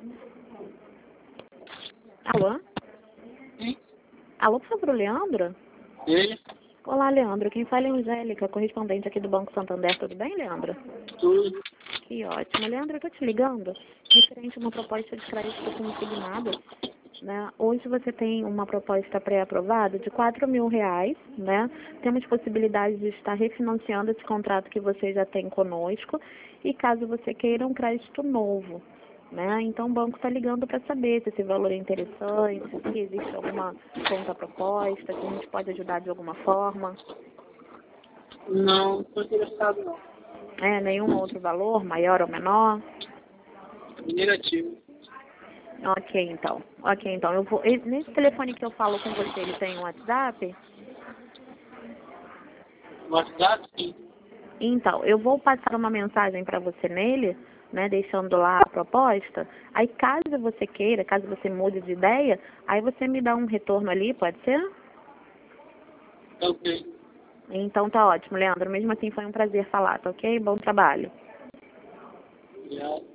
Alô? Sim. Alô, por favor, Leandro? Ele? Olá, Leandro. Quem fala é a Angélica, correspondente aqui do Banco Santander. Tudo bem, Leandro? Tudo. Que ótimo. Leandro, eu tô te ligando referente a uma proposta de crédito consignado, né? Hoje você tem uma proposta pré-aprovada de R$ 4.000, né? Temos possibilidade de estar refinanciando esse contrato que você já tem conosco e caso você queira um crédito novo, né? Então o banco está ligando para saber se esse valor é interessante, se existe alguma contraproposta, se a gente pode ajudar de alguma forma. Não estou interessado não. Nenhum outro valor, maior ou menor? Negativo. Ok, então. Ok, então. Nesse telefone que eu falo com você, ele tem um WhatsApp? WhatsApp, sim. Então, eu vou passar uma mensagem para você nele, né, deixando lá a proposta. Aí, caso você queira, caso você mude de ideia, aí você me dá um retorno ali, pode ser? Ok. Então, tá ótimo, Leandro. Mesmo assim, foi um prazer falar, tá ok? Bom trabalho. Obrigado.